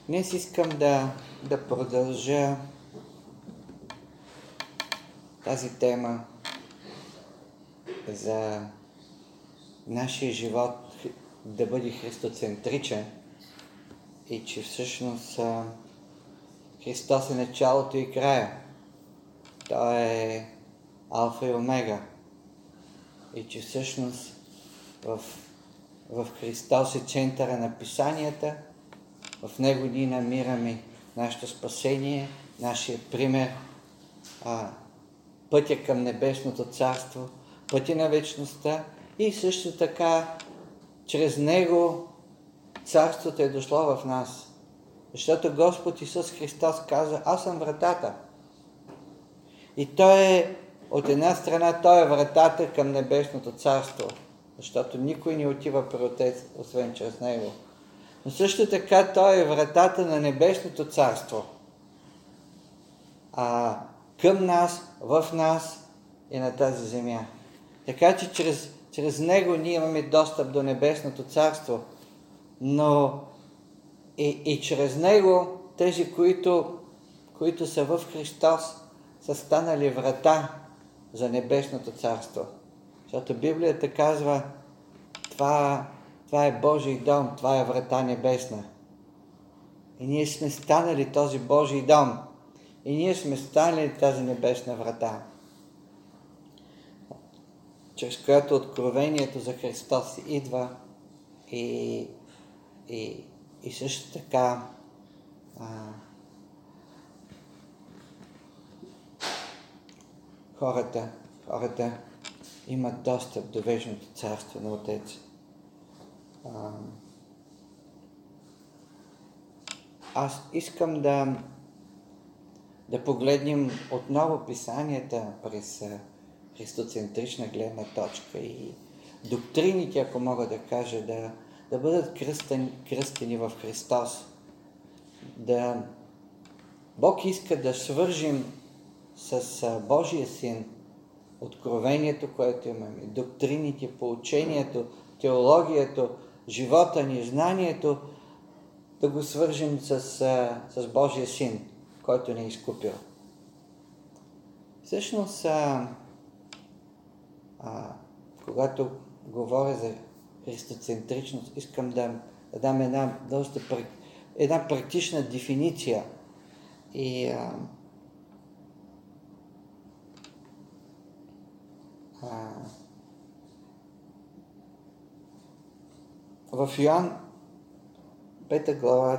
Днес искам да продължа тази тема за нашия живот да бъде христоцентричен и че всъщност Христос е началото и края. Той е алфа и омега. И че всъщност в Христос е центъра на писанията, в Него ние намираме нашето спасение, нашия пример, пътя към небесното царство, пътя на вечността и също така чрез Него царството е дошло в нас. Защото Господ Исус Христос каза: аз съм вратата. И Той е, от една страна, Той е вратата към небесното царство, защото никой не отива при Отец, освен чрез Него. Но също така Той е вратата на небесното царство. Към нас, в нас и на тази земя. Така че чрез Него ние имаме достъп до небесното царство. Но и чрез Него тези, които са в Христос, са станали врата за небесното царство. Защото Библията казва: това е Божий дом, това е врата небесна. И ние сме станали този Божий дом. И ние сме станали тази небесна врата, чрез която откровението за Христос идва и също така хората имат достъп до вечното царство на Отец. Аз искам да погледнем отново писанията през христоцентрична гледна точка и доктрините, ако мога да кажа, да бъдат кръстени в Христос. Бог иска да свържим с Божия Син откровението, което имаме, доктрините, поучението, теологията, живота ни, знанието, да го свържим с Божия Син, който ни е изкупил. Всъщност, когато говоря за христоцентричност, искам да дам една практична дефиниция. И в Йоан 5 глава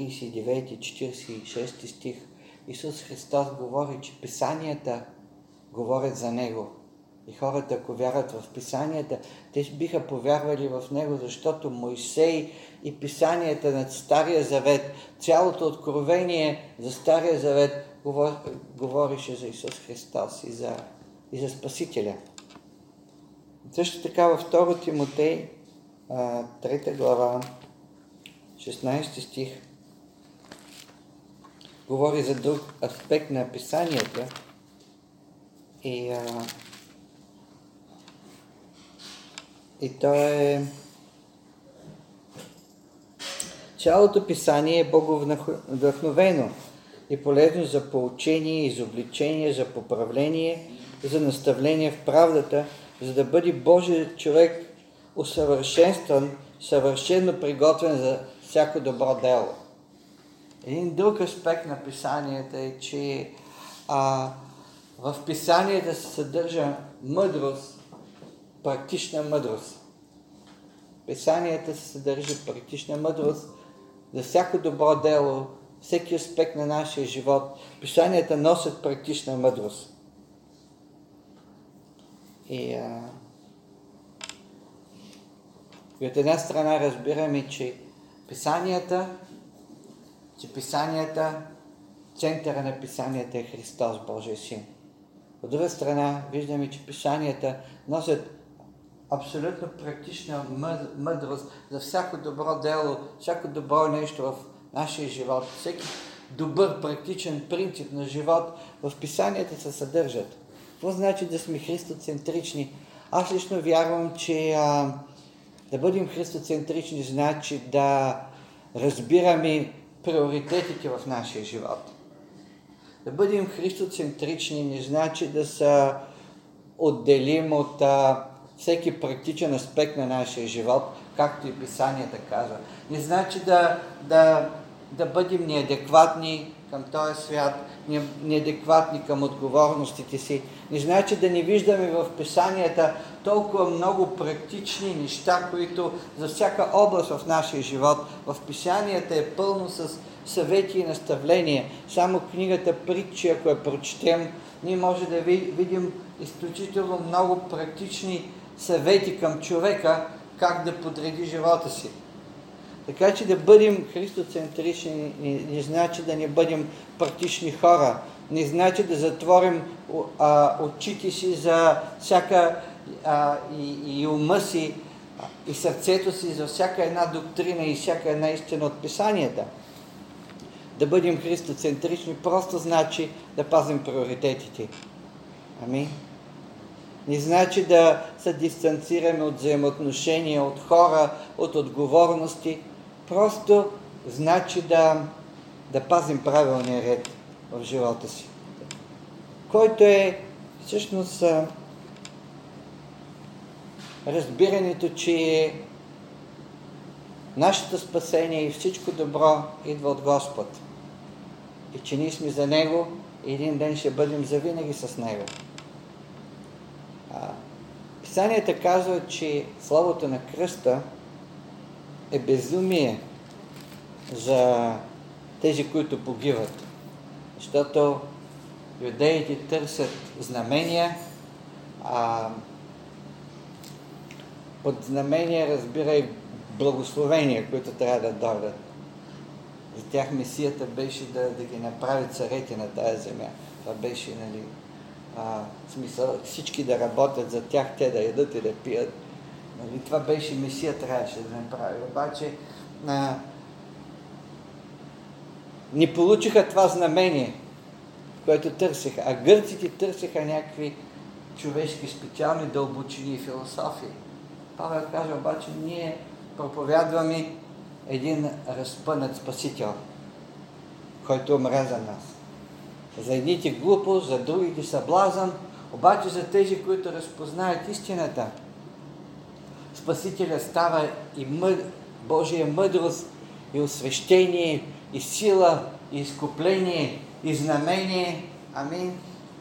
39-46 стих Исус Христос говори, че писанията говорят за Него. И хората, ако вярват в писанията, те биха повярвали в Него, защото Мойсей и писанията на Стария Завет, цялото откровение за Стария Завет говорише за Исус Христос и за Спасителя. Също така във 2 Тимотей 3 глава 16 стих говори за друг аспект на писанията и то е: цялото писание е боговдъхновено и полезно за поучение, изобличение, за поправление, за наставление в правдата, за да бъде Божий човек усъвършенстван, съвършено приготвен за всяко добро дело. Един друг аспект на писанията е, че в писанията се съдържа мъдрост, практична мъдрост. Писанията се съдържа практична мъдрост за всяко добро дело, всеки аспект на нашия живот. Писанията носят практична мъдрост. И от една страна разбираме, че писанията, центъра на писанията е Христос, Божия Син. От друга страна виждаме, че писанията носят абсолютно практична мъдрост за всяко добро дело, всяко добро нещо в нашия живот. Всеки добър практичен принцип на живот в писанията се съдържат. Какво значи да сме христоцентрични? Аз лично вярвам, че да бъдем христоцентрични значи да разбираме приоритетите в нашия живот. Да бъдем христоцентрични не значи да се отделим от всеки практичен аспект на нашия живот, както и Писанията казва. Не значи да бъдем неадекватни към този свят, неадекватни към отговорностите си. Не значи да не виждаме в Писанията толкова много практични неща, които за всяка област в нашия живот. В Писанията е пълно с съвети и наставления. Само книгата Притчи, ако я прочетем, ние може да видим изключително много практични съвети към човека, как да подреди живота си. Така че да бъдем христоцентрични не значи да не бъдем практични хора, не значи да затворим очите си за всяка и ума си и сърцето си за всяка една доктрина и всяка една истина от Писанията. Да бъдем христоцентрични просто значи да пазим приоритетите. Амин. Не значи да се дистанцираме от взаимоотношения, от хора, от отговорности. Просто значи да пазим правилния ред в живота си. Който е всъщност разбирането, че нашето спасение и всичко добро идва от Господ. И че ние сме за Него и един ден ще бъдем завинаги с Него. Писанията казва, че словото на кръста е безумие за тези, които погиват. Защото юдеите търсят знамения, под знамения разбира и благословения, които трябва да дойдат. За тях Месията беше да ги направи царете на тази земя. Това беше, смисъл всички да работят за тях, те да ядат и да пият. Това беше Месия, трябваше да направи. Обаче не получиха това знамение, което търсиха. А гърците търсиха някакви човешки специални дълбочини и философии. Павел казва, обаче ние проповядваме един разпънат Спасител, който умря за нас. За едните глупост, за другите съблазън, обаче за тези, които разпознаят истината, Спасителя става и Божия мъдрост, и освещение, и сила, и изкупление, и знамение. Амин.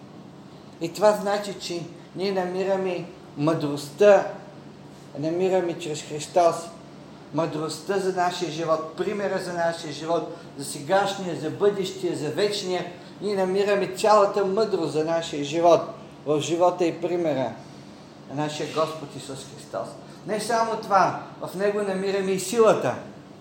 И това значи, че ние намираме мъдростта, намираме чрез Христос мъдростта за нашия живот, примера за нашия живот, за сегашния, за бъдещия, за вечния. Ние намираме цялата мъдрост за нашия живот, в живота и примера на нашия Господ Исус Христос. Не само това, в Него намираме и силата,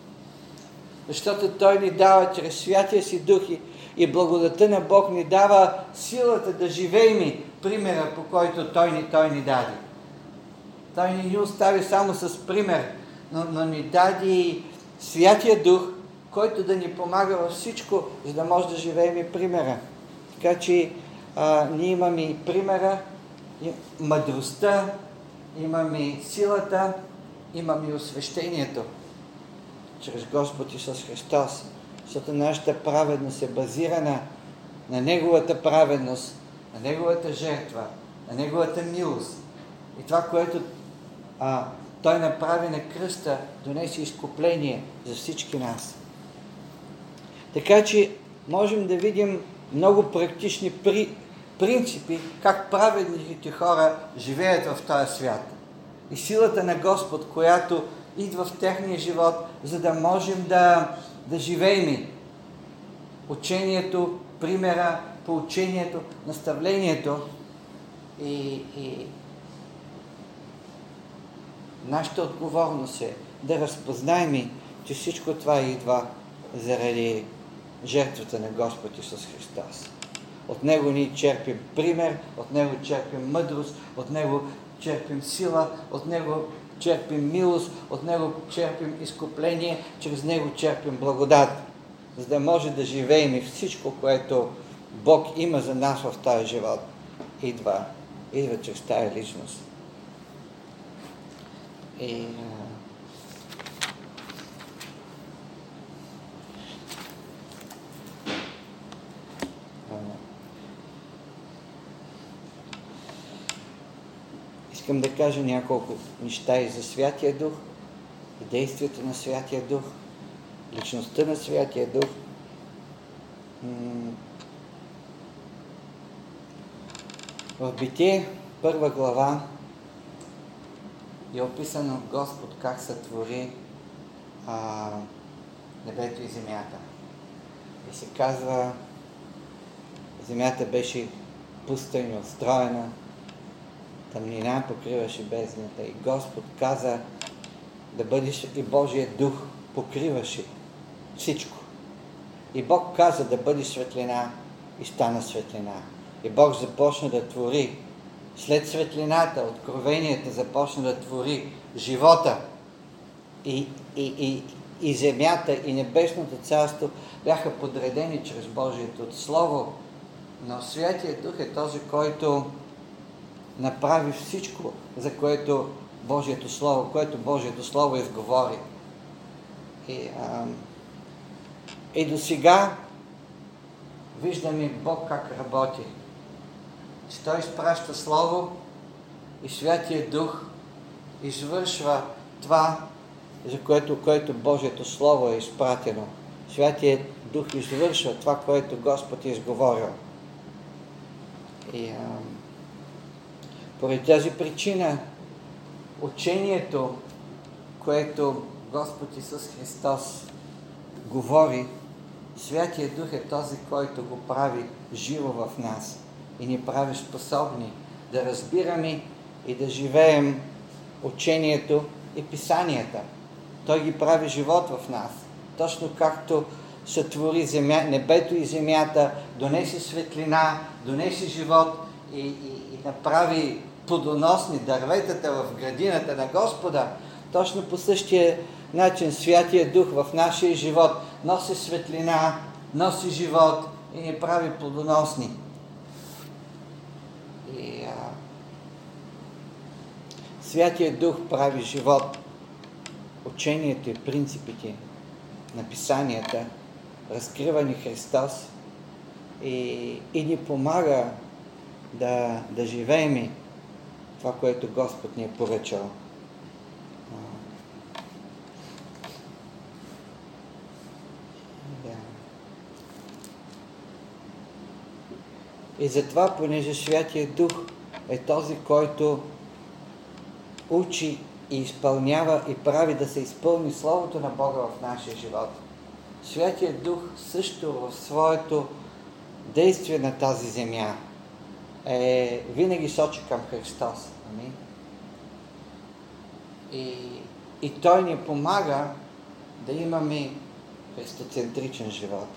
защото Той ни дава чрез Святия си Дух и благодата на Бог ни дава силата да живеем примера, по който Той ни даде. Той ни остави само с пример, но ни даде Святия Дух, който да ни помага във всичко, за да може да живеем и примера. Така че ние имаме и примера, и мъдростта, имаме силата, имаме и освещението чрез Господ Исус Христос. Защото нашата праведност е базирана на Неговата праведност, на Неговата жертва, на Неговата милост. И това, което Той направи на кръста, донесе изкупление за всички нас. Така че можем да видим много практични принципи, как праведните хора живеят в този свят. И силата на Господ, която идва в техния живот, за да можем да живеем. Учението, примера, поучението, наставлението и нашата отговорност е да разпознаем, че всичко това идва заради жертвата на Господ Исус Христос. От Него ние черпим пример, от Него черпим мъдрост, от Него черпим сила, от Него черпим милост, от Него черпим изкупление, чрез Него черпим благодат, за да може да живеем всичко, което Бог има за нас в този живот. Идва чрез тази личност. И Искам да кажа няколко неща и за Святия Дух, и действието на Святия Дух, личността на Святия Дух. В Битие, 1 глава, е описано от Господ как сътвори небето и земята. И се казва, земята беше пуста и неустроена, тъмнина покриваше бездната и Господ каза да бъдеш и Божия дух покриваше всичко. И Бог каза да бъде светлина и стана светлина. И Бог започна да твори. След светлината, откровението започна да твори живота и земята и небесното царство бяха подредени чрез Божието Слово. Но Святия Дух е този, който направи всичко, за което Божието Слово изговори. И до сега виждаме Бог как работи. Че Той изпраща Слово и Святия Дух извършва това, за което Божието Слово е изпратено. Святия Дух извършва това, което Господ е изговорил. И поради тази причина учението, което Господ Исус Христос говори, Святия Дух е този, който го прави живо в нас и ни прави способни да разбираме и да живеем учението и писанията. Той ги прави живот в нас. Точно както сътвори небето и земята, донесе светлина, донесе живот и направи плодоносни дърветата в градината на Господа, точно по същия начин Святия Дух в нашия живот носи светлина, носи живот и ни прави плодоносни. Святия Дух прави живот. Учението и принципите на писанията разкрива ни Христос и ни помага да живеем това, което Господ ни е поръчал. И затова, понеже Святия Дух е този, който учи и изпълнява и прави да се изпълни Словото на Бога в нашия живот, Святия Дух също в своето действие на тази земя винаги сочи към Христос. Амин. И Той ни помага да имаме христоцентричен живот.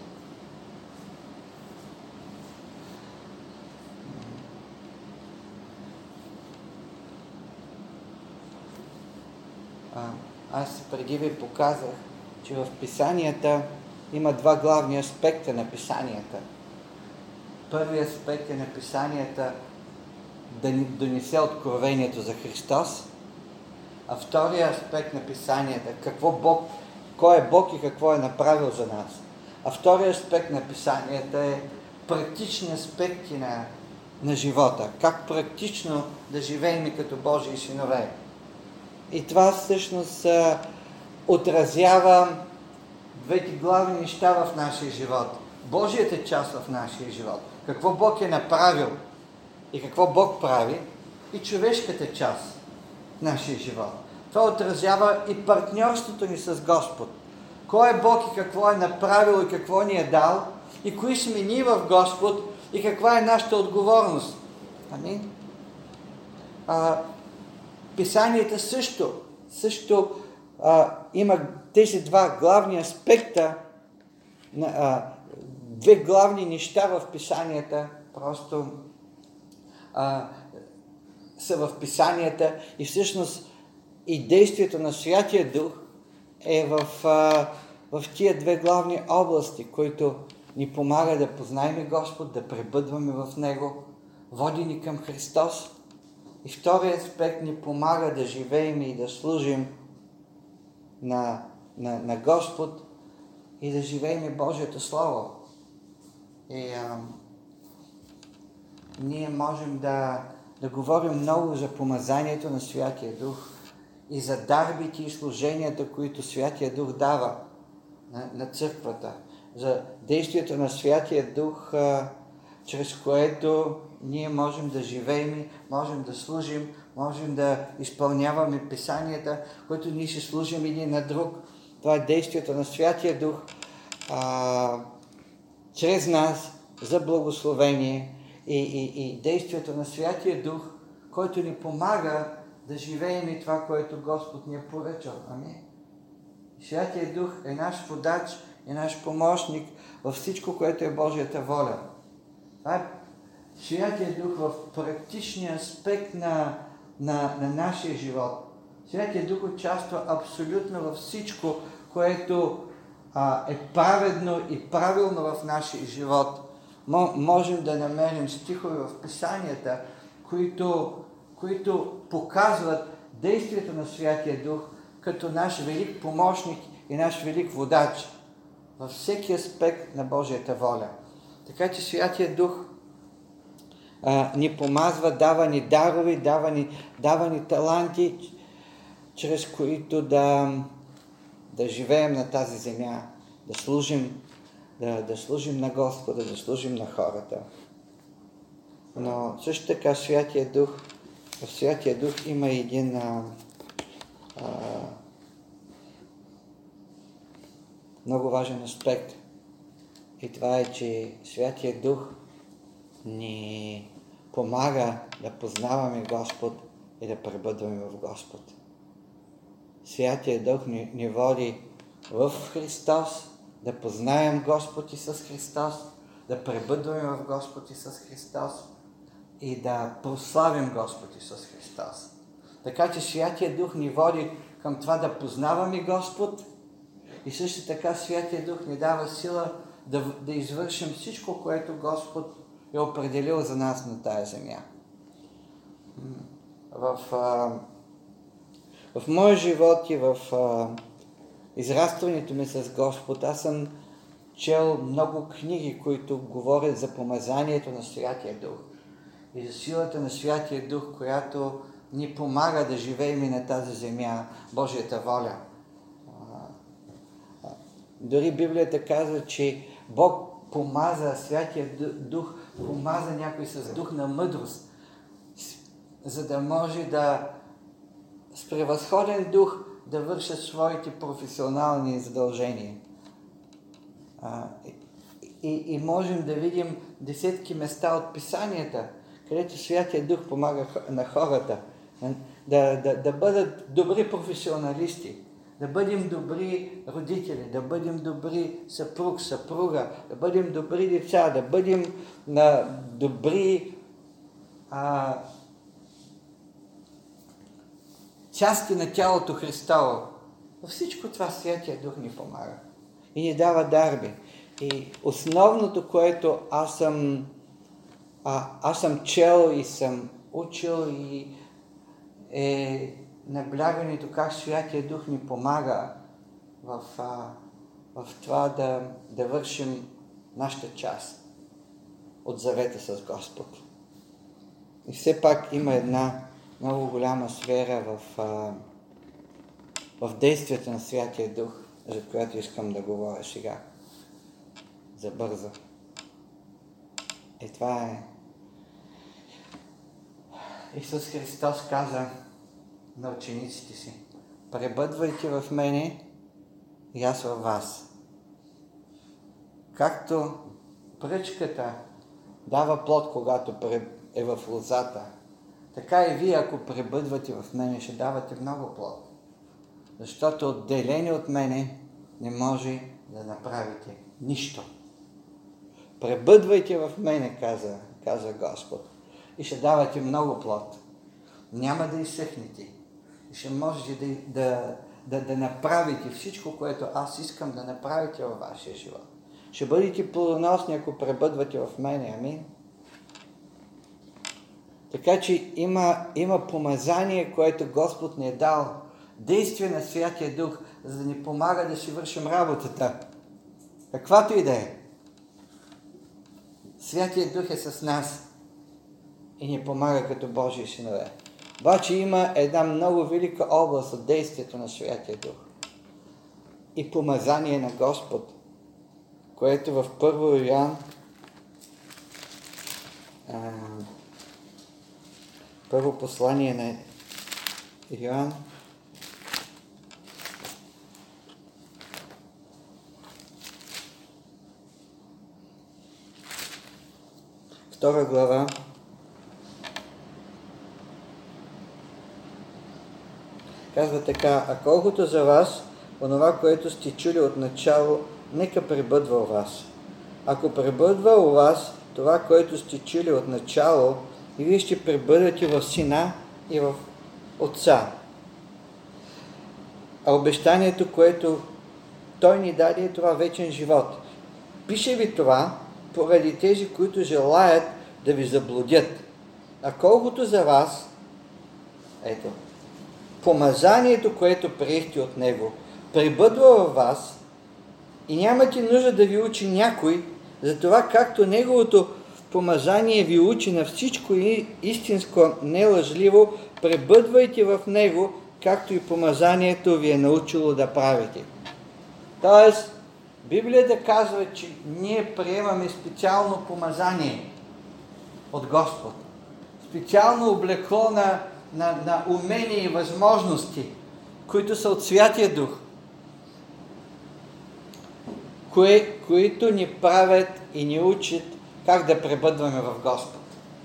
Аз преди ви показах, че в писанията има два главни аспекта на писанията. Първият аспект е на писанията да ни донесе откровението за Христос, а вторият аспект на писанията, кой е Бог и какво е направил за нас. А вторият аспект на писанията е практични аспекти на живота. Как практично да живеем като Божии синове. И това всъщност отразява двете главни неща в нашия живот. Божията част в нашия живот. Какво Бог е направил и какво Бог прави, и човешката част в нашия живот. Това отразява и партньорството ни с Господ. Кой е Бог и какво е направил и какво ни е дал, и кои сме ние в Господ и каква е нашата отговорност. Амин. Писанията също има тези два главни аспекта, две главни неща в писанията, просто са в писанията и всъщност и действието на Святия Дух е в тия две главни области, които ни помага да познаем Господ, да пребъдваме в Него, води ни към Христос. И вторият аспект ни помага да живеем и да служим на Господ и да живеем Божието Слово. И ние можем да говорим много за помазанието на Святия Дух и за дарбите и служенията, които Святия Дух дава на църквата, за действието на Святия Дух, чрез което ние можем да живеем, можем да служим, можем да изпълняваме писанията, които ние ще служим един на друг. Това е действието на Святия Дух чрез нас за благословение и действието на Святия Дух, който ни помага да живеем и това, което Господ ни е поръчал. Амин. Святия Дух е наш водач, е наш помощник във всичко, което е Божията воля. Това е Святия Дух в практичния аспект на нашия живот. Святия Дух участва абсолютно във всичко, което е праведно и правилно в нашия живот. Можем да намерим стихове в писанията, които показват действието на Святия Дух като наш велик помощник и наш велик водач във всеки аспект на Божията воля. Така че Святия Дух ни помазва, дава ни дарови, дава ни таланти, чрез които да живеем на тази земя, да служим на Господа, да служим на хората. Но също така в Святия Дух има един много важен аспект. И това е, че Святия Дух ни помага да познаваме Господ и да пребъдваме в Господ. Святия Дух ни води в Христос, да познаем Господ Исус Христос, да пребъдваме в Господ Исус Христос и да прославим Господ Исус Христос. Така че Святия Дух ни води към това да познаваме Господ и също така Святия Дух ни дава сила да извършим всичко, което Господ е определил за нас на тая земя. В моя живот и в израстването ми с Господ, аз съм чел много книги, които говорят за помазанието на Святия Дух и за силата на Святия Дух, която ни помага да живеем и на тази земя Божията воля. Дори Библията казва, че Бог помаза, Святия Дух помаза някой с дух на мъдрост, за да може да с превъзходен дух да вършат своите професионални задължения. И можем да видим десетки места от писанията, където Святия Дух помага на хората да бъдат добри професионалисти, да бъдем добри родители, да бъдем добри съпруг, съпруга, да бъдем добри деца, да бъдем добри части на тялото Христово. Във всичко това Святия Дух ни помага и ни дава дарби. И основното, което аз съм чел и съм учил, и е наблягането как Святия Дух ни помага в това да вършим нашата част от завета с Господ. И все пак има една много голяма сфера в действието на Святия Дух, за която искам да говоря сега. Забързо. И това е... Исус Христос каза на учениците си: пребъдвайте в мене и аз във вас. Както пръчката дава плод, когато е в лозата, така и вие, ако пребъдвате в мене, ще давате много плод. Защото отделени от мене не може да направите нищо. Пребъдвайте в мене, каза Господ, и ще давате много плод. Няма да изсъхнете. И ще можете да направите всичко, което аз искам да направите във вашия живот. Ще бъдете плодоносни, ако пребъдвате в мене. Амин. Така че има помазание, което Господ ни е дал. Действие на Святия Дух, за да ни помага да си вършим работата. Каквато и да е. Святия Дух е с нас. и ни помага като Божии синове. Обаче има една много велика област от действието на Святия Дух и помазание на Господ, което в 1 Йоан първо послание на Йоан, втора глава, казва така: а колкото за вас, онова, което сте чули от начало, нека пребъдва у вас. Ако пребъдва у вас това, което сте чули от начало, и вие ще пребъдвате в Сина и в Отца. А обещанието, което Той ни даде, е това вечен живот. Пише ви това поради тези, които желаят да ви заблудят. А колкото за вас, ето, помазанието, което приехте от Него, пребъдва във вас и нямате нужда да ви учи някой, за това както Неговото помазание ви учи на всичко истинско, нелъжливо, пребъдвайте в Него, както и помазанието ви е научило да правите. Тоест, Библията казва, че ние приемаме специално помазание от Господ. Специално облекло на умения и възможности, които са от Святия Дух, които ни правят и ни учат как да пребъдваме в Господ.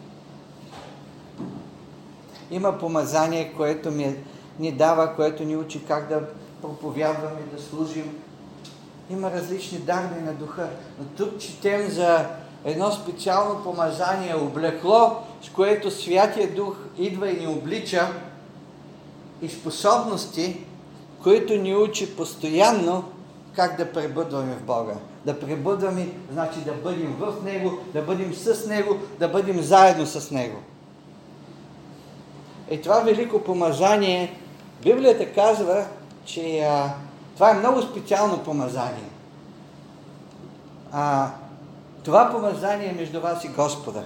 Има помазание, което ни дава, което ни учи как да проповядваме, да служим. Има различни дарби на духа. Но тук четем за едно специално помазание, облекло, с което Святия Дух идва и ни облича, и способности, които ни учи постоянно как да пребъдваме в Бога. Да пребъдваме, значи да бъдем в Него, да бъдем с Него, да бъдем заедно с Него. И това велико помазание, Библията казва, че това е много специално помазание. Това помазание е между вас и Господа.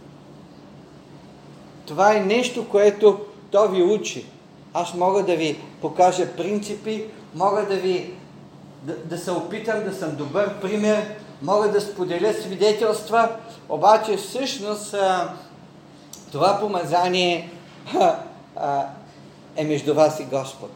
Това е нещо, което Той ви учи. Аз мога да ви покажа принципи, мога да се опитам да съм добър пример, мога да споделя свидетелства, обаче всъщност това помазание е между вас и Господ.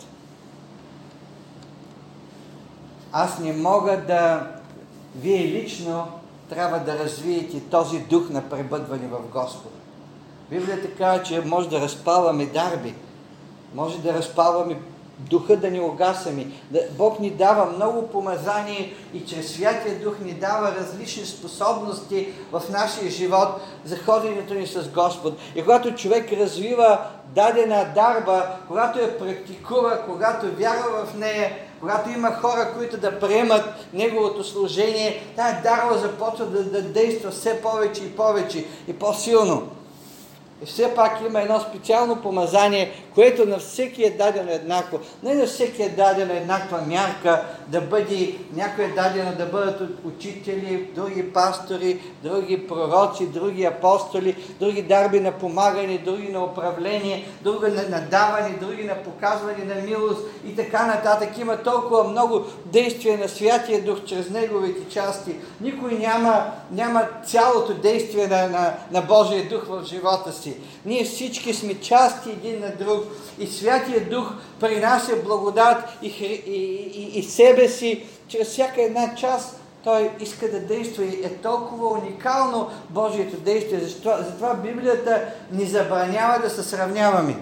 Аз не мога вие лично трябва да развиете този дух на пребъдване в Господ. Библията казва, че може да разпалваме дарби, може да разпалваме духа, да ни угасаме. Бог ни дава много помазание и чрез Святия Дух ни дава различни способности в нашия живот за ходенето ни с Господ. И когато човек развива дадена дарба, когато я практикува, когато вярва в нея, когато има хора, които да приемат неговото служение, тая дарба започва да действа все повече и повече и по-силно. И все пак има едно специално помазание, което на всеки е дадено еднакво. Не на всеки е дадена еднаква мярка, някой е дадено да бъдат учители, други пастори, други пророци, други апостоли, други дарби на помагане, други на управление, други на даване, други на показване на милост и така нататък. Има толкова много действия на Святия Дух чрез неговите части. Никой няма цялото действие на Божия Дух в живота си. Ние всички сме части един на друг и Святия Дух принася благодат и себе си чрез всяка една част. Той иска да действа и е толкова уникално Божието действие. Затова Библията ни забранява да се сравняваме.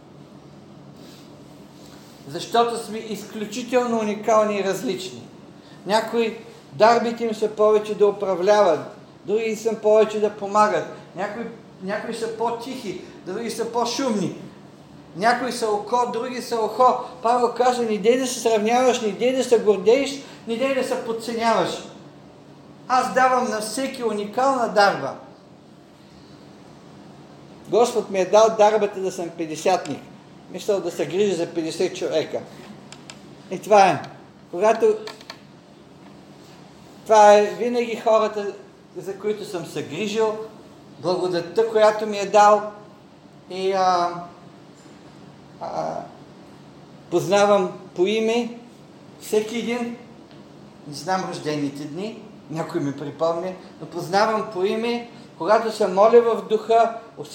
Защото сме изключително уникални и различни. Някои дарбите им са повече да управляват, други са повече да помагат. Някои са по-тихи, други са по-шумни. Някои са око, други са ухо. Павел казва, не дей да се сравняваш, не дей да се гордееш, не дей да се подценяваш. Аз давам на всеки уникална дарба. Господ ми е дал дарбата да съм 50-ник. Мислял да се грижа за 50 човека. И това е. Това е винаги хората, за които съм се грижил, благодатта, която ми е дал, и познавам по име всеки един, не знам рождените дни, някой ми припомня, но познавам по име, когато се моля в духа,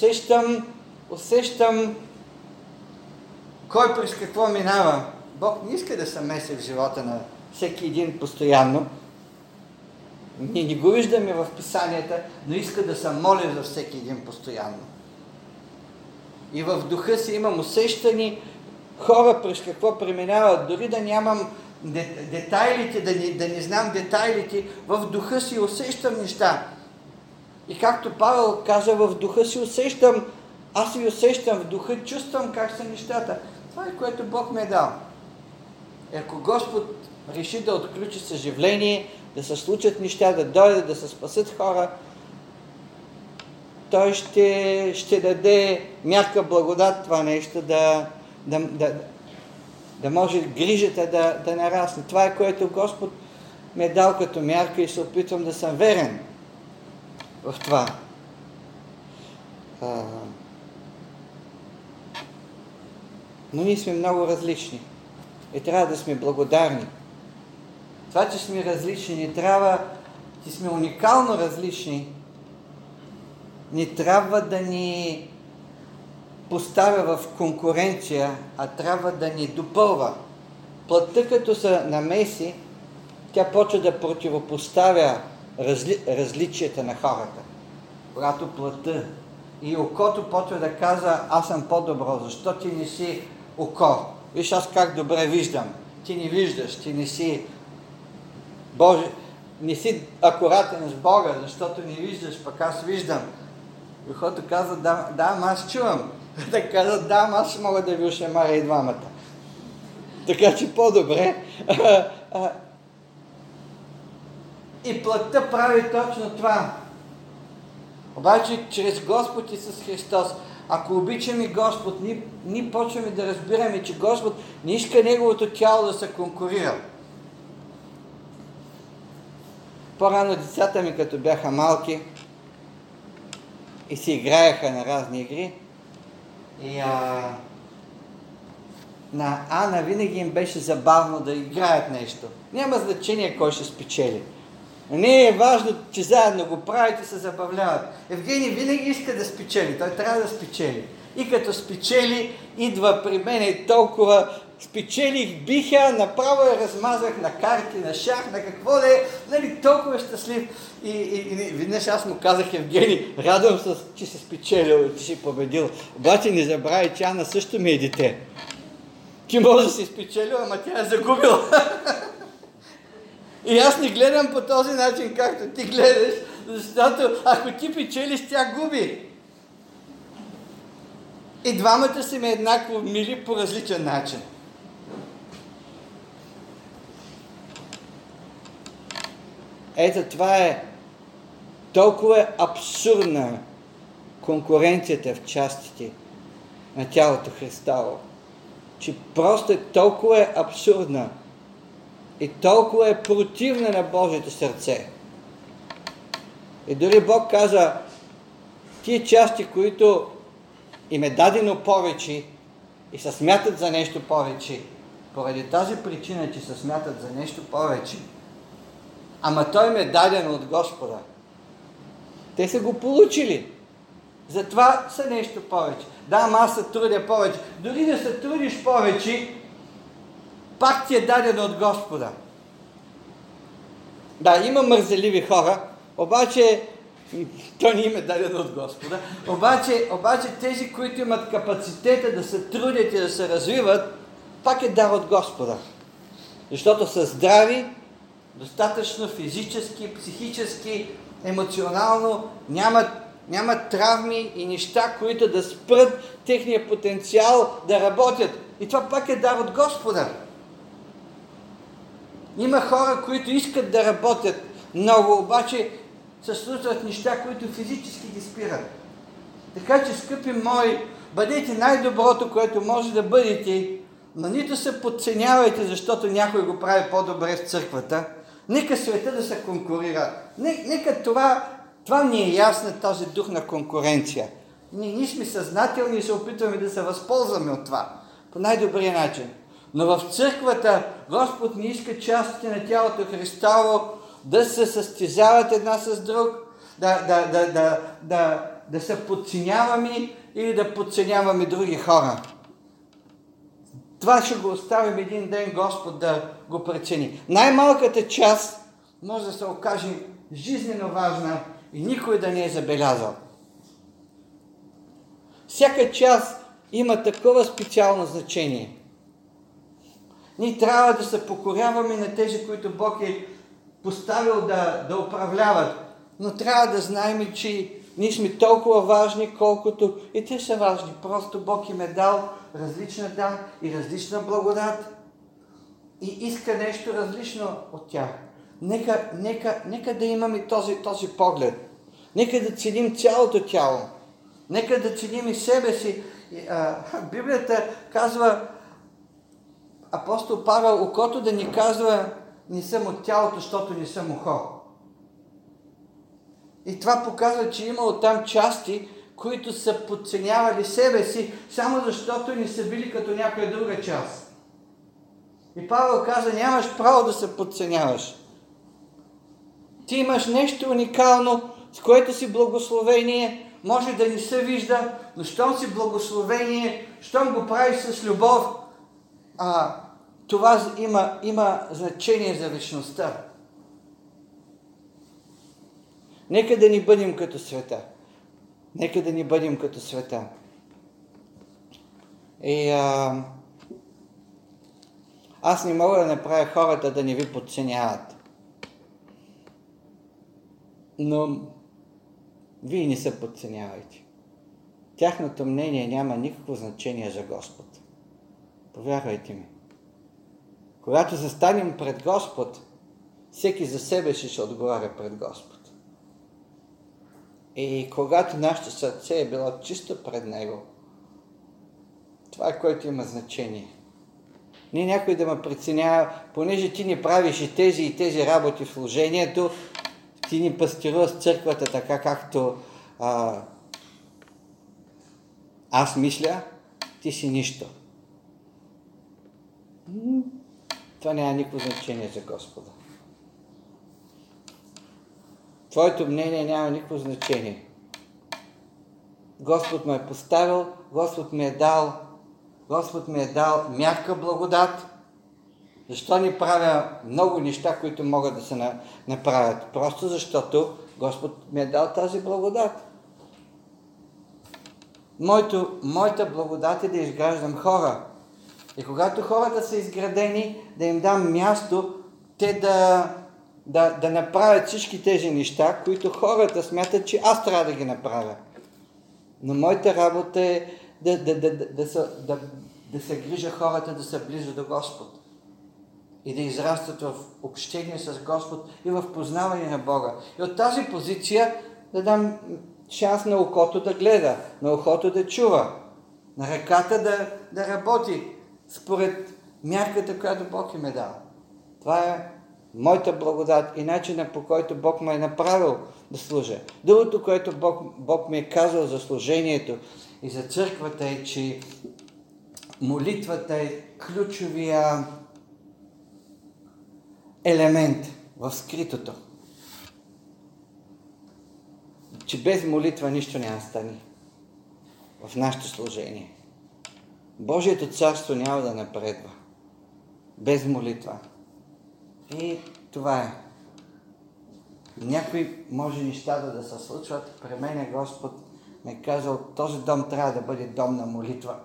усещам кой през какво минава. Бог не иска да се меси в живота на всеки един постоянно. Ние не го виждаме в писанията, но иска да се моля за всеки един постоянно. И в духа си имам усещани хора през какво преминават, дори да нямам детайлите, да не знам детайлите, в духа си усещам неща. И както Павел каза, в духа си усещам, аз си усещам в духа, чувствам как са нещата. Това е, което Бог ме е дал. Ако Господ реши да отключи съживление, да се случат неща, да дойдат, да се спасат хора, Той ще даде мярка благодат това нещо, да може грижата да нарасне. Това е, което Господ ме е дал като мярка и се опитвам да съм верен в това. Но ние сме много различни и трябва да сме благодарни. Това, че сме различни, не трябва, че сме уникално различни, не трябва да ни поставя в конкуренция, а трябва да ни допълва. Плътта, като се намеси, тя почва да противопоставя различията на хората. Когато плътта и окото почва да казва, аз съм по-добро, защо ти не си око? Виж аз как добре виждам. Ти не виждаш, ти не си Боже, не си акуратен с Бога, защото не виждаш, пък аз виждам. Ухото казва, да, аз чувам. Да казва, да, аз ще мога да ви ушемаря и двамата. Така че по-добре. И плътта прави точно това. Обаче, чрез Господ Исус Христос, ако обичаме Господ, ние почваме да разбираме, че Господ не иска Неговото тяло да се конкурира. По-рано децата ми, като бяха малки и си играеха на разни игри, и на Ана винаги им беше забавно да играят нещо. Няма значение кой ще спечели. Не е важно, че заедно го правят и се забавляват. Евгений винаги иска да спечели, той трябва да спечели. И като спечели, идва при мене толкова спечелих, биха, направо я размазах на карти, на шах, на какво да е, нали, толкова щастлив. И веднъж аз му казах, Евгений, радвам се, че си спечелил, че си победил. Обаче не забравяй, че Ана също ми е дете. Ти може да си спечелил, ама тя е загубила. И аз не гледам по този начин, както ти гледаш, защото ако ти печелиш, тя губи. И двамата са ми еднакво мили по различен начин. Ето това е толкова абсурдна конкуренцията в частите на тялото Христово, че просто е толкова абсурдна и толкова е противна на Божието сърце. И дори Бог каза, тия части, които им е дадено повече и се смятат за нещо повече, поради тази причина, че се смятат за нещо повече, ама той им е дадено от Господа. Те са го получили. Затова са нещо повече. Да, ама аз се трудя повече. Дори да се трудиш повече, пак ти е дадено от Господа. Да, има мързеливи хора, обаче то не им е дадено от Господа. Обаче тези, които имат капацитета да се трудят и да се развиват, пак е дар от Господа. Защото са здрави, достатъчно физически, психически, емоционално, нямат травми и неща, които да спрат техния потенциал да работят. И това пак е дар от Господа. Има хора, които искат да работят много, обаче се случват неща, които физически ги спират. Така че, скъпи мои, бъдете най-доброто, което може да бъдете, но нито се подценявайте, защото някой го прави по-добре в църквата. Нека света да се конкурира. Нека това Това ни е ясно, този дух на конкуренция. Ние сме съзнателни и се опитваме да се възползваме от това по най-добрия начин. Но в църквата Господ не иска частите на тялото Христово да се състезават една с друг, да се подценяваме или да подценяваме други хора. Това ще го оставим един ден Господ да го прецени. Най-малката част може да се окаже жизнено важна и никой да не е забелязал. Всяка част има такова специално значение. Ние трябва да се покоряваме на тези, които Бог е поставил да управляват. Но трябва да знаем, че ние сме толкова важни, колкото и те са важни. Просто Бог им е дал различна дар и различна благодат и иска нещо различно от тях. Нека да имаме този поглед. Нека да ценим цялото тяло. Нека да ценим и себе си. Библията казва, апостол Павел, окото да ни казва, не съм от тялото, защото не съм ухо. И това показва, че имало там части, които са подценявали себе си, само защото не са били като някоя друга част. И Павел каза, нямаш право да се подценяваш. Ти имаш нещо уникално, с което си благословение, може да не се вижда, но щом си благословение, щом го правиш с любов, това има значение за вечността. Нека да ни бъдем като света. Нека да ни бъдем като света. И аз не мога да направя хората да не ви подценяват. Но вие не се подценявайте. Тяхното мнение няма никакво значение за Господ. Повярвайте ми. Когато застанем пред Господ, всеки за себе си ще отговаря пред Господ. И когато нашето сърце е било чисто пред Него, това е което има значение. Не някой да ме преценява, понеже ти не правиш и тези работи в служението, ти ни пастируваш църквата така, както аз мисля, ти си нищо. Това няма никакво значение за Господа. Твоето мнение няма никакво значение. Господ ме е поставил, Господ ми е дал мярка благодат. Защо не правя много неща, които могат да се направят? Просто защото Господ ми е дал тази благодат. Моята благодат е да изграждам хора. И когато хората са изградени, да им дам място, те да направят всички тези неща, които хората смятат, че аз трябва да ги направя. Но моята работа е да се грижа хората да са близо до Господ. И да израстат в общение с Господ и в познаване на Бога. И от тази позиция да дам шанс на окото да гледа, на ухото да чува, на ръката да работи според мярката, която Бог им е дал. Това е моята благодат и начина, по който Бог ме е направил да служа. Другото, което Бог ми е казал за служението и за църквата е, че молитвата е ключовия елемент в скритото. Че без молитва нищо няма стане в нашето служение. Божието царство няма да напредва без молитва. И това е. Някои може нещата да се случват. При мен Господ ме е казал, този дом трябва да бъде дом на молитва.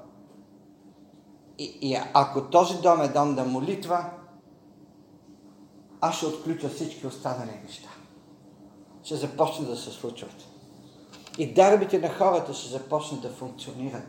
И ако този дом е дом на молитва, аз ще отключа всички останали неща. Ще започне да се случват. И дарбите на хората ще започнат да функционират.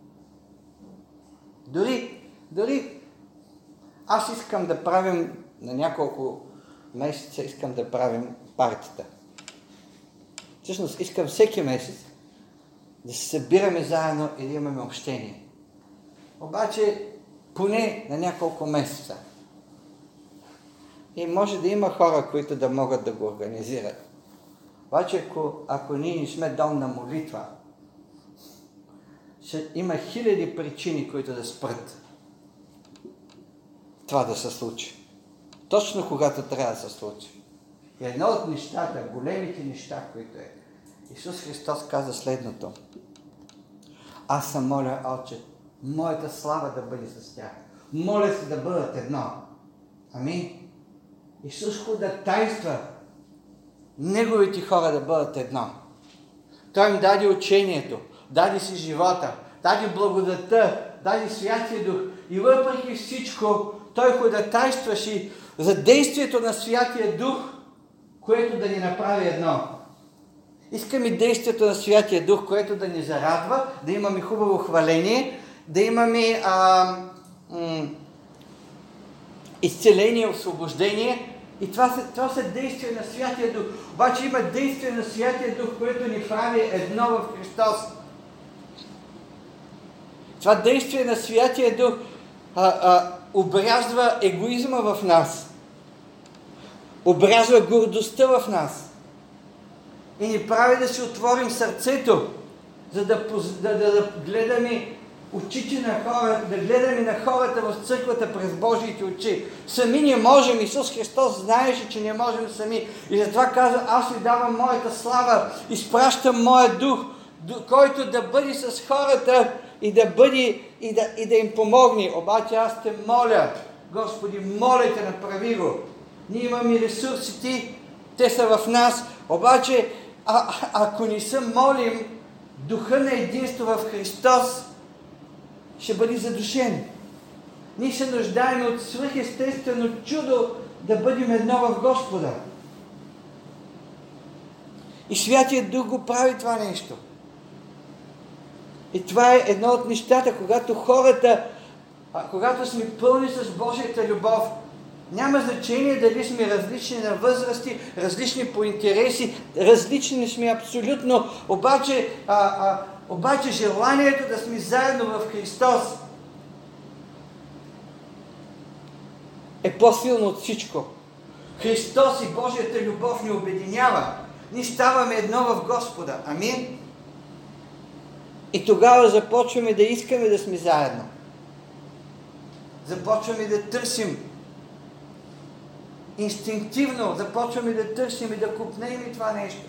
Дори аз искам да правим на няколко месеца, искам да правим партията. Всъщност искам всеки месец да се събираме заедно и да имаме общение. Обаче поне на няколко месеца. И може да има хора, които да могат да го организират. Обаче, ако ние не сме дом на молитва, има хиляди причини, които да спрат това да се случи. Точно когато трябва да се случи. И едно от нещата, големите неща, които е, Исус Христос каза следното. Аз се моля, Отче, моята слава да бъде с тях. Моля се да бъдат едно. Амин. Исус ходатайства неговите хора да бъдат едно. Той им даде учението, даде си живота, даде благодата, даде Святия Дух. И въпреки всичко, той ходатайстваше за действието на Святия Дух, което да ни направи едно. Искаме действието на Святия Дух, което да ни зарадва, да имаме хубаво хваление, да имаме изцеление, освобождение. И това са действия на Святия Дух. Обаче има действие на Святия Дух, което ни прави едно в Христос. Това действие на Святия Дух обрязва егоизма в нас. Обрязва гордостта в нас. И ни прави да си отворим сърцето, за да гледаме очите на хората, да гледаме на хората в църквата през Божиите очи. Сами не можем. Исус Христос знаеше, че не можем сами. И затова каза, аз ви давам моята слава, изпращам моя дух, който да бъде с хората и да им помогне. Обаче аз те моля, Господи, моля те, направи го. Ние имаме ресурсите, те са в нас. Обаче, ако не се молим, духа на единство в Христос ще бъде задушен. Ние се нуждаем от свръхестествено чудо да бъдем едно в Господа. И Святия Дух го прави това нещо. И това е едно от нещата, когато сме пълни с Божията любов, няма значение дали сме различни на възрасти, различни по интереси, различни сме абсолютно, обаче желанието да сме заедно в Христос е по-силно от всичко. Христос и Божията любов ни обединява. Ние ставаме едно в Господа. Амин. И тогава започваме да искаме да сме заедно. Започваме да търсим инстинктивно, започваме да търсим и да купнем и това нещо.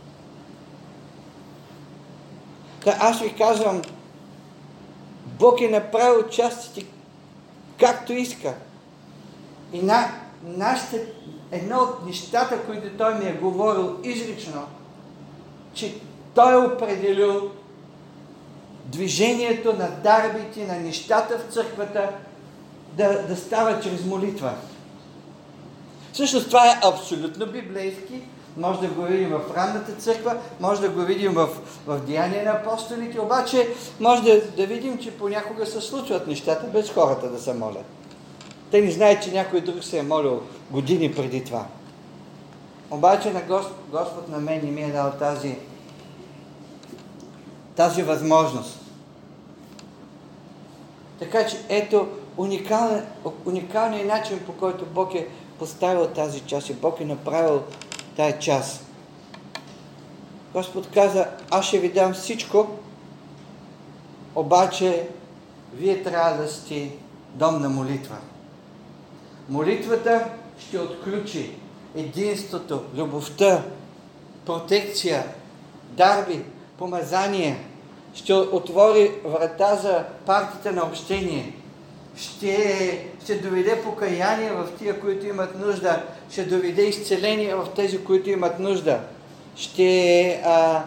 Аз ви казвам, Бог е направил частите както иска. И едно от нещата, които Той ми е говорил изрично, че Той е определил движението на дарбите, на нещата в църквата да става чрез молитва. Всъщност това е абсолютно библейски. Може да го видим в ранната църква, може да го видим в Деяния на апостолите, обаче може да видим, че понякога се случват нещата без хората да се молят. Те не знаят, че някой друг се е молил години преди това. Обаче на Господ на мен не ми е дал тази възможност. Така че ето уникалният начин, по който Бог е поставил тази част и Бог е направил тая част. Господ каза, аз ще ви дам всичко, обаче вие трябва да сте дом на молитва. Молитвата ще отключи единството, любовта, протекция, дарби, помазание, ще отвори врата за партията на общение, ще доведе покаяние в тия, които имат нужда, ще доведе изцеление в тези, които имат нужда, ще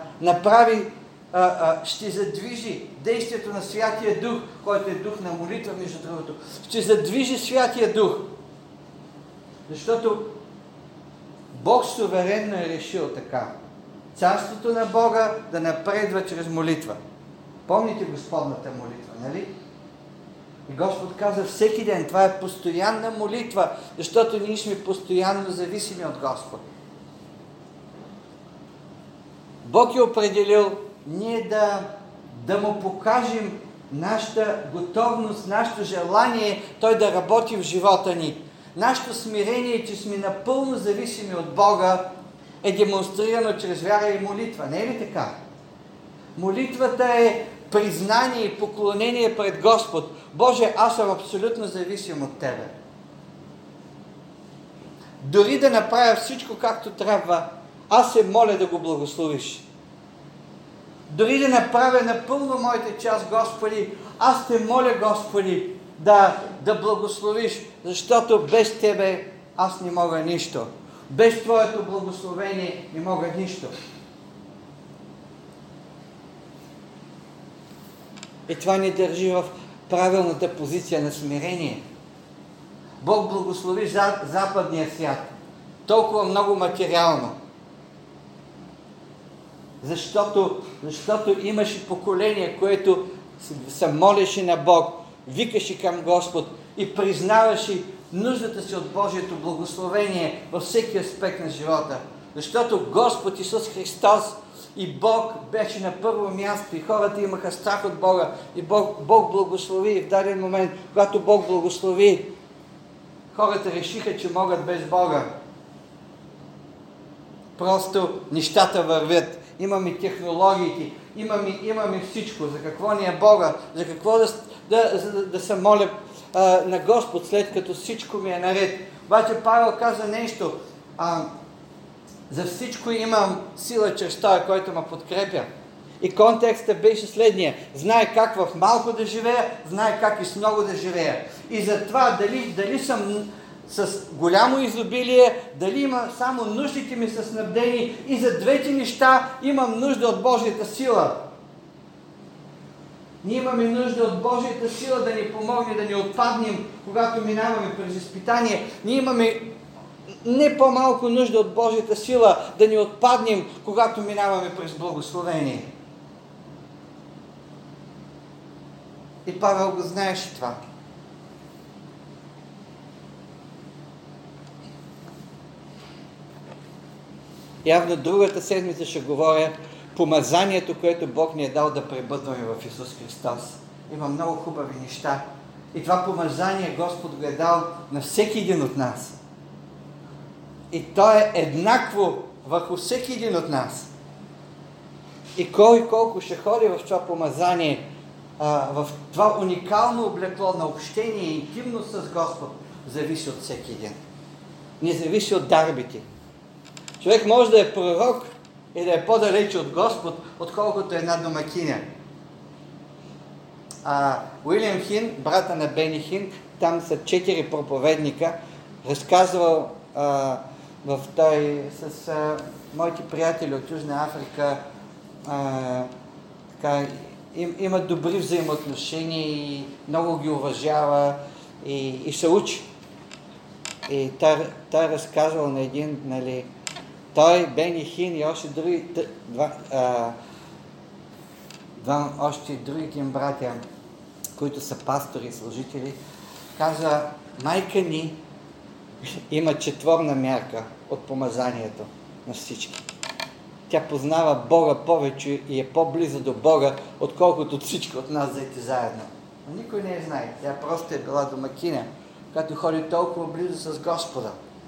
ще задвижи действието на Святия Дух, който е дух на молитва, между другото. Ще задвижи Святия Дух. Защото Бог суверенно е решил така. Царството на Бога да напредва чрез молитва. Помните Господната молитва, нали? И Господ каза всеки ден, това е постоянна молитва, защото ние сме постоянно зависими от Господ. Бог е определил ние да му покажем нашата готовност, нашето желание Той да работи в живота ни. Нашето смирение, че сме напълно зависими от Бога е демонстрирано чрез вяра и молитва. Не е ли така? Молитвата е признание и поклонение пред Господ. Боже, аз съм абсолютно зависим от Тебе. Дори да направя всичко както трябва, аз се моля да го благословиш. Дори да направя напълно моята част, Господи, аз те моля, Господи, да благословиш, защото без Тебе аз не мога нищо. Без Твоето благословение не мога нищо. И това ни държи в правилната позиция на смирение. Бог благослови западния свят. Толкова много материално. Защото имаше поколение, което се молеше на Бог, викаше към Господ и признаваше нуждата си от Божието благословение във всеки аспект на живота. Защото Господ Исус Христос и Бог беше на първо място и хората имаха страх от Бога и Бог благослови. И в даден момент, когато Бог благослови, хората решиха, че могат без Бога. Просто нещата вървят. Имаме технологиите, имаме всичко. За какво ни е Бога? За какво да се моля на Господ, след като всичко ми е наред? Обаче Павел каза нещо. За всичко имам сила чрез Той, който ме подкрепя. И контекстът беше следния. Знае как в малко да живея, знае как и с много да живея. И затова дали съм с голямо изобилие, дали има само нуждите ми са снабдени, и за двете неща имам нужда от Божията сила. Ние имаме нужда от Божията сила да ни помогне, да ни отпаднем, когато минаваме през изпитание. Ние имаме не по-малко нужда от Божията сила да ни отпаднем, когато минаваме през благословение. И Павел го знаеше това. Явно другата седмица ще говоря помазанието, което Бог ни е дал да пребъдваме в Исус Христос. Има много хубави неща. И това помазание Господ го е дал на всеки един от нас. И то е еднакво върху всеки един от нас. И кой колко ще ходи в това помазание, в това уникално облекло на общение и интимност с Господ, зависи от всеки един. Не зависи от дарбите. Човек може да е пророк и да е по-далече от Господ, отколкото една домакиня. Уилям Хин, брата на Бени Хин, там са 4 проповедника, разказвал с моите приятели от Южна Африка, имат добри взаимоотношения и много ги уважава и се учи. И той разказвал на един, той, Бени Хин и още други, още другите им братя, които са пастори и служители, каза, майка ни има четворна мярка от помазанието на всички. Тя познава Бога повече и е по-близо до Бога, отколкото всички от нас заети заедно. Но никой не я знае. Тя просто е била домакиня, която ходи толкова близо с Господа.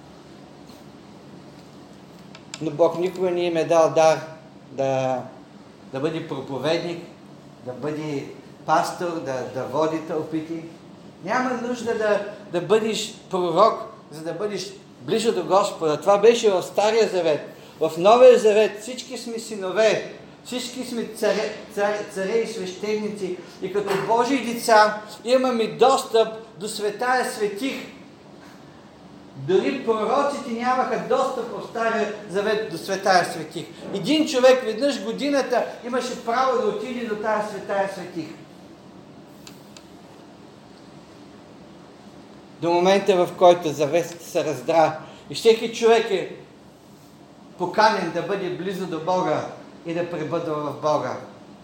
Но Бог никога не им е дал дар да бъде проповедник, да бъде пастор, да води тълпите. Няма нужда да бъдеш пророк, за да бъдеш близо до Господа. Това беше в Стария Завет. В Новия Завет всички сме синове, всички сме царе и свещеници и като Божии деца имаме достъп до Светая Светих. Дори пророците нямаха достъп в Стария Завет до Светая Светих. Един човек веднъж годината имаше право да отиде до тази Светая Светих. До момента, в който завесата се раздра и всеки човек е поканен да бъде близо до Бога и да пребъдва в Бога.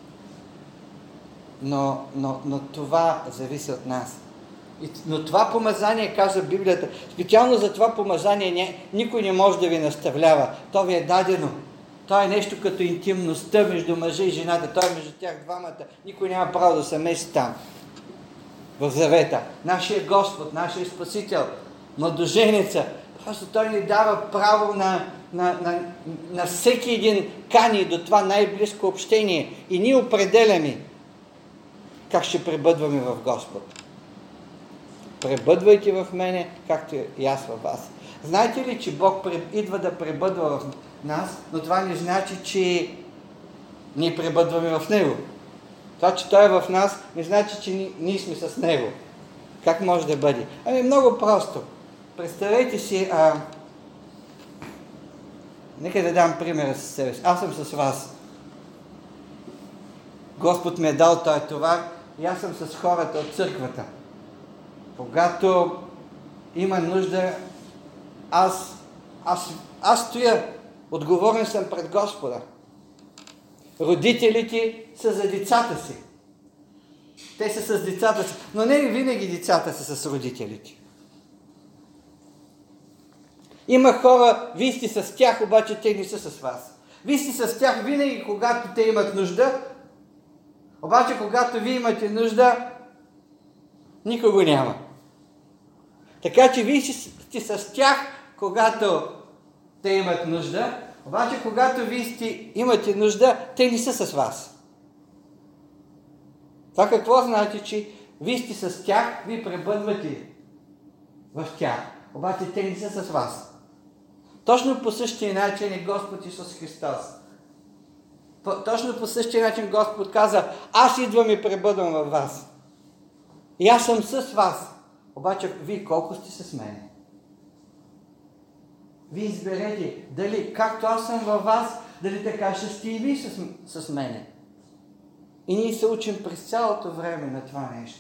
Но това зависи от нас. Но това помазание, казва Библията, специално за това помазание никой не може да ви наставлява. То ви е дадено. То е нещо като интимността между мъжа и жената. То е между тях двамата. Никой няма право да се меси там. В завета. Нашия Господ, нашия Спасител, младоженеца. Просто Той ни дава право на всеки един кани до това най-близко общение и ние определяме как ще пребъдваме в Господ. Пребъдвайте в мене, както и аз във вас. Знаете ли, че Бог идва да пребъдва в нас, но това не значи, че ние пребъдваме в Него. Това, че Той е в нас, не значи, че ние сме с Него. Как може да бъде? Ами много просто. Представете си, нека да дам примера с себе си. Аз съм с вас. Господ ми е дал този товар и аз съм с хората от църквата. Когато има нужда, аз стоя, отговорен съм пред Господа. Родителите са за децата си. Те са с децата си, но не винаги децата са с родителите. Има хора, вие сте с тях, обаче те не са с вас. Вие сте с тях винаги, когато те имат нужда, обаче когато вие имате нужда, никого няма. Така че вие сте с тях, когато те имат нужда, обаче когато вие имате нужда, те не са с вас. Това какво значи, че вие сте с тях, вие пребъдвате в тях, обаче те не са с вас. Точно по същия начин е Господ Исус Христос. Точно по същия начин Господ каза, аз идвам и пребъдвам във вас. И аз съм с вас. Обаче вие колко сте с мене? Вие изберете дали както аз съм във вас, дали така ще сте и вие с мене. И ние се учим през цялото време на това нещо.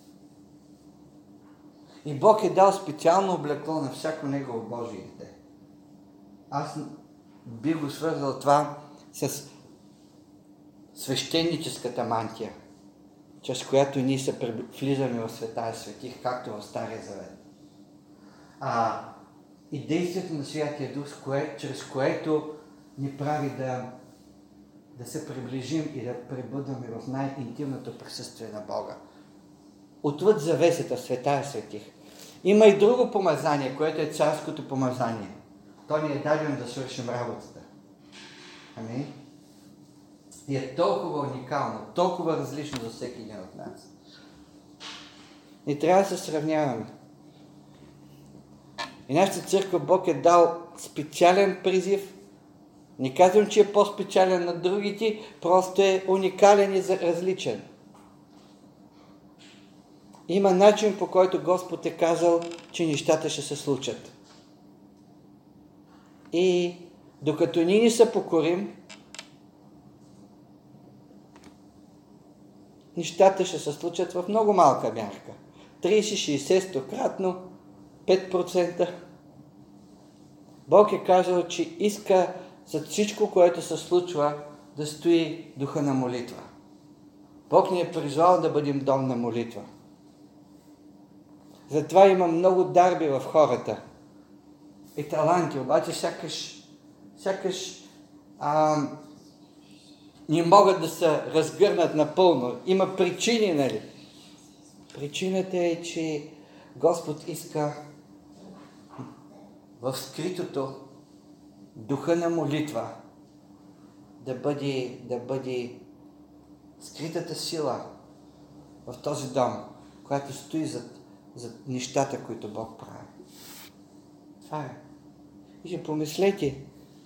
И Бог е дал специално облекло на всяко Негово Божие дете. Аз би го свързал това с свещеническата мантия, чрез която ние се влизаме в Светая Светих, както в Стария Завет. И действието на Святия Дух, чрез което ни прави да се приближим и да пребъдваме в най-интимното присъствие на Бога. Отвъд завесата, Светая Светих. Има и друго помазание, което е царското помазание. То ни е дадено да свършим работата. Амин. И е толкова уникално, толкова различно за всеки един от нас. Не трябва да се сравняваме. И нашата църква Бог е дал специален призив. Не казвам, че е по-специален на другите, просто е уникален и различен. Има начин, по който Господ е казал, че нещата ще се случат. И докато ние не се покорим, нещата ще се случат в много малка мярка. 30, 60, 100-кратно, 5%. Бог е казал, че иска за всичко, което се случва, да стои духа на молитва. Бог ни е призвал да бъдем дом на молитва. Затова има много дарби в хората и таланти, обаче сякаш не могат да се разгърнат напълно. Има причини, нали? Причината е, че Господ иска в скритото духа на молитва да бъде скритата сила в този дом, която стои зад нещата, които Бог прави. Това е. И ще помислете.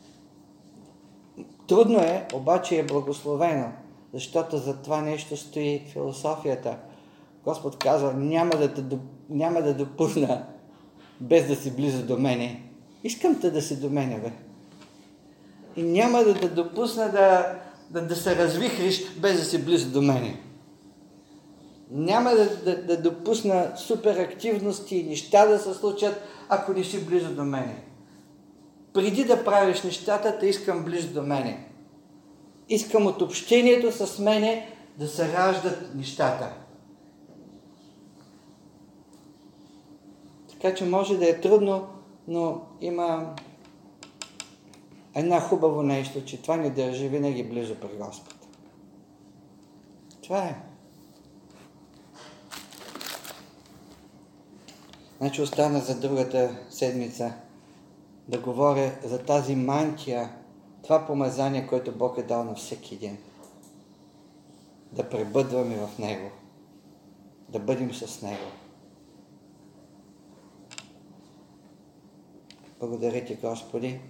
Трудно е, обаче е благословено, защото за това нещо стои философията. Господ казва, няма да допусна без да си близо до мене. Искам те да си до мене, бе. И няма да те допусна да се развихриш без да си близо до мене. Няма да допусна суперактивности и неща да се случат, ако не си близо до мене. Преди да правиш нещата, те искам близо до мене. Искам от общението с мене да се раждат нещата. Така че може да е трудно, но има една хубаво нещо, че това ни държи винаги близо при Господ. Това е. Значи остана за другата седмица да говоря за тази мантия, това помазание, което Бог е дал на всеки един. Да пребъдваме в Него. Да бъдем с Него. Благодаря Ти, Господи.